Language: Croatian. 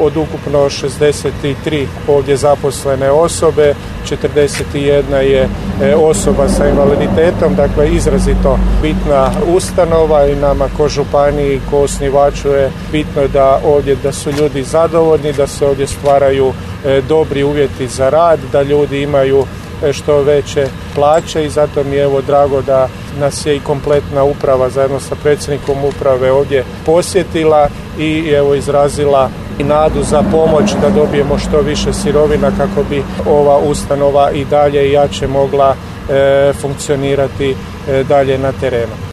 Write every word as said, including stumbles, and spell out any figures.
od ukupno šezdeset tri ovdje zaposlene osobe, četrdeset jedna je osoba sa invaliditetom, dakle izrazito bitna ustanova i nama ko županiji, ko osnivaču je bitno da ovdje da su ljudi zadovoljni, da se ovdje stvaraju dobri uvjeti za rad, da ljudi imaju što veće plaće i zato mi je evo drago da nas je i kompletna uprava zajedno sa predsjednikom uprave ovdje posjetila i evo izrazila i nadu za pomoć da dobijemo što više sirovina kako bi ova ustanova i dalje jače mogla e, funkcionirati e, dalje na terenu.